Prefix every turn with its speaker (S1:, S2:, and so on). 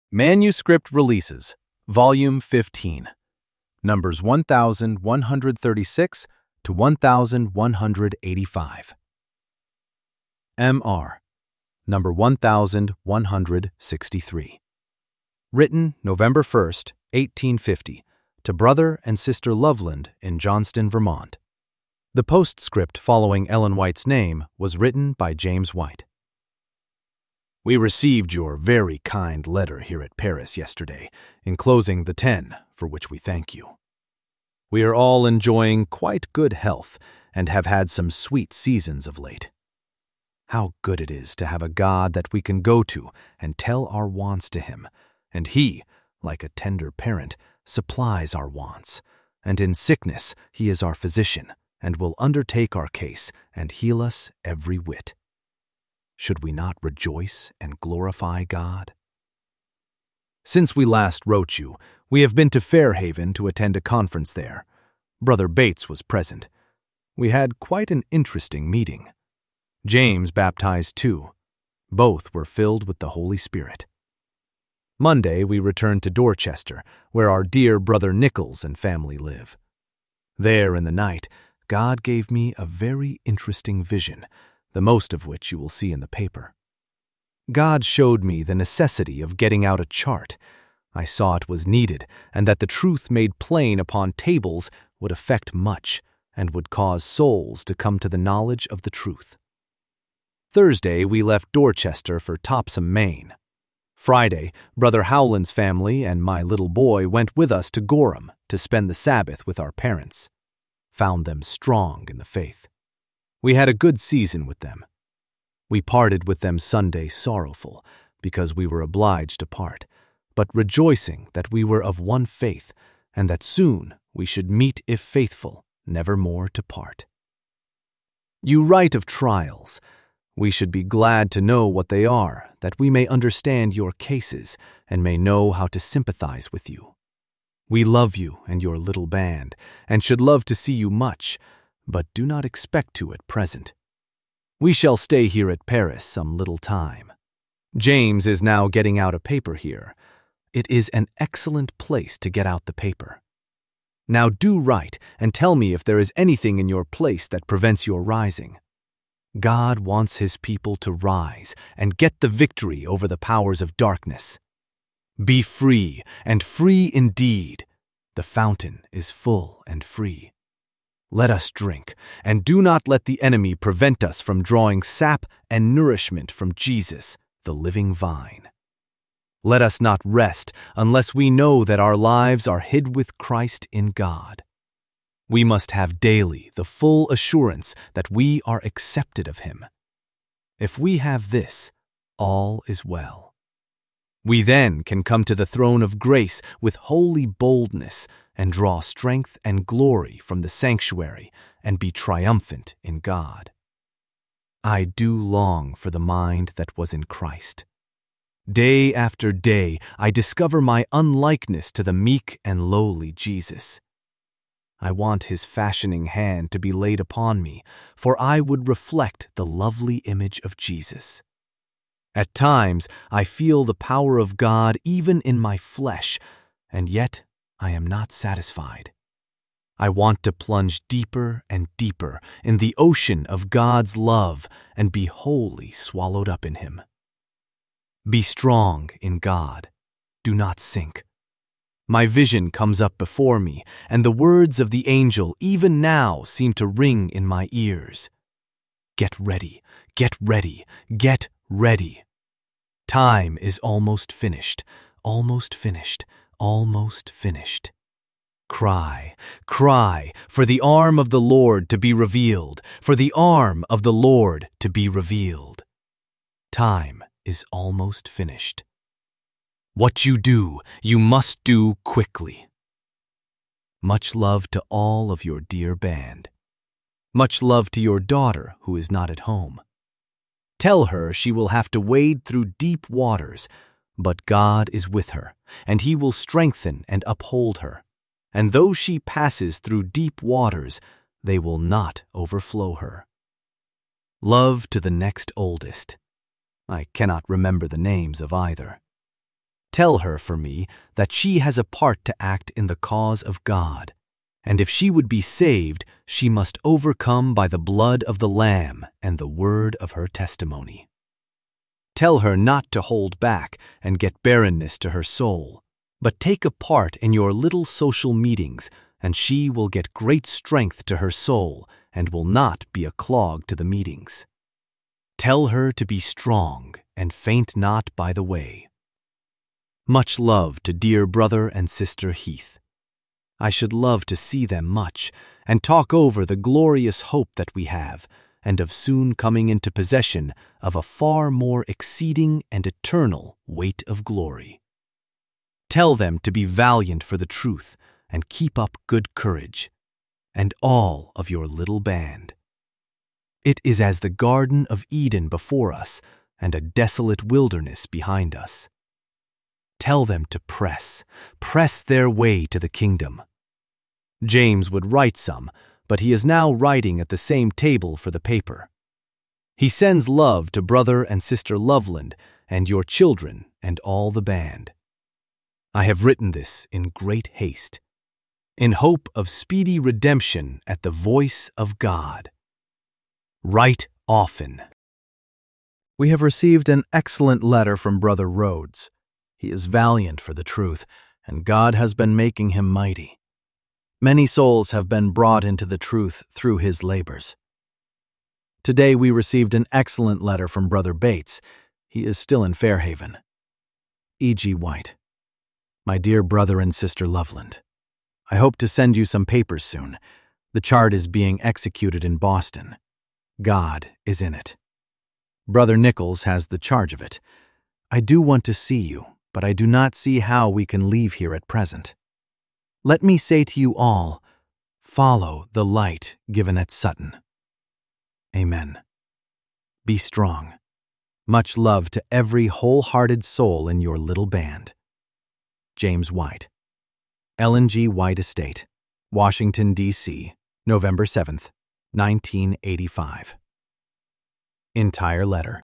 S1: Manuscript Releases, Volume 15, numbers 1136 to 1185. M.R., number 1163. Written November 1st, 1850, to Brother and Sister Loveland in Johnston, Vermont. The postscript following Ellen White's name was written by James White. We received your very kind letter here at Paris yesterday, enclosing the 10, for which we thank you. We are all enjoying quite good health and have had some sweet seasons of late. How good it is to have a God that we can go to and tell our wants to Him, and He, like a tender parent, supplies our wants, and in sickness He is our physician and will undertake our case and heal us every whit. Should we not rejoice and glorify God? Since we last wrote you, we have been to Fairhaven to attend a conference there. Brother Bates was present. We had quite an interesting meeting. James baptized too. Both were filled with the Holy Spirit. Monday we returned to Dorchester, where our dear Brother Nichols and family live. There in the night, God gave me a very interesting vision, the most of which you will see in the paper. God showed me the necessity of getting out a chart. I saw it was needed, and that the truth made plain upon tables would affect much, and would cause souls to come to the knowledge of the truth. Thursday we left Dorchester for Topsham, Maine. Friday, Brother Howland's family and my little boy went with us to Gorham to spend the Sabbath with our parents. Found them strong in the faith. We had a good season with them. We parted with them Sunday sorrowful, because we were obliged to part, but rejoicing that we were of one faith, and that soon we should meet if faithful, never more to part. You write of trials. We should be glad to know what they are, that we may understand your cases, and may know how to sympathize with you. We love you and your little band, and should love to see you much, but do not expect to at present. We shall stay here at Paris some little time. James is now getting out a paper here. It is an excellent place to get out the paper. Now do write and tell me if there is anything in your place that prevents your rising. God wants His people to rise and get the victory over the powers of darkness. Be free, and free indeed. The fountain is full and free. Let us drink, and do not let the enemy prevent us from drawing sap and nourishment from Jesus, the living vine. Let us not rest unless we know that our lives are hid with Christ in God. We must have daily the full assurance that we are accepted of Him. If we have this, all is well. We then can come to the throne of grace with holy boldness and draw strength and glory from the sanctuary and be triumphant in God. I do long for the mind that was in Christ. Day after day I discover my unlikeness to the meek and lowly Jesus. I want His fashioning hand to be laid upon me, for I would reflect the lovely image of Jesus. At times I feel the power of God even in my flesh, and yet I am not satisfied. I want to plunge deeper and deeper in the ocean of God's love and be wholly swallowed up in Him. Be strong in God. Do not sink. My vision comes up before me, and the words of the angel even now seem to ring in my ears. Get ready, get ready, get ready. Time is almost finished, almost finished, almost finished. Cry, cry, for the arm of the Lord to be revealed, for the arm of the Lord to be revealed. Time is almost finished. What you do, you must do quickly. Much love to all of your dear band. Much love to your daughter who is not at home. Tell her she will have to wade through deep waters, but God is with her, and He will strengthen and uphold her. And though she passes through deep waters, they will not overflow her. Love to the next oldest. I cannot remember the names of either. Tell her for me that she has a part to act in the cause of God, and if she would be saved, she must overcome by the blood of the Lamb and the word of her testimony. Tell her not to hold back and get barrenness to her soul, but take a part in your little social meetings, and she will get great strength to her soul and will not be a clog to the meetings. Tell her to be strong and faint not by the way. Much love to dear brother and sister Heath. I should love to see them much and talk over the glorious hope that we have, and of soon coming into possession of a far more exceeding and eternal weight of glory. Tell them to be valiant for the truth and keep up good courage, and all of your little band. It is as the Garden of Eden before us and a desolate wilderness behind us. Tell them to press their way to the kingdom. James would write some, but he is now writing at the same table for the paper. He sends love to brother and sister Loveland and your children and all the band. I have written this in great haste, in hope of speedy redemption at the voice of God. Write often. We have received an excellent letter from Brother Rhodes. He is valiant for the truth, and God has been making him mighty. Many souls have been brought into the truth through his labors. Today we received an excellent letter from Brother Bates. He is still in Fairhaven. E.G. White. My dear brother and sister Loveland, I hope to send you some papers soon. The chart is being executed in Boston. God is in it. Brother Nichols has the charge of it. I do want to see you, but I do not see how we can leave here at present. Let me say to you all, follow the light given at Sutton. Amen. Be strong. Much love to every wholehearted soul in your little band. James White. Ellen G. White Estate, Washington, D.C., November 7th, 1985. Entire letter.